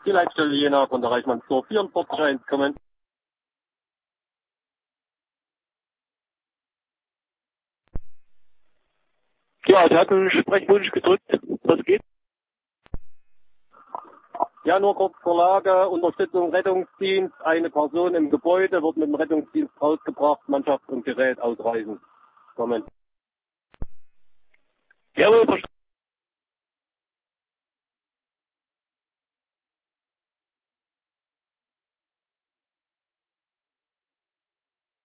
Die Leitstelle Jena von der Reichmannsdorf 44 kommen. Ja, sie hatten Sprechwunsch gedrückt. Was geht? Ja, nur kurz zur Lage. Unterstützung Rettungsdienst. Eine Person im Gebäude wird mit dem Rettungsdienst rausgebracht. Mannschaft und Gerät ausreisen. Kommen. Jawohl, verstanden.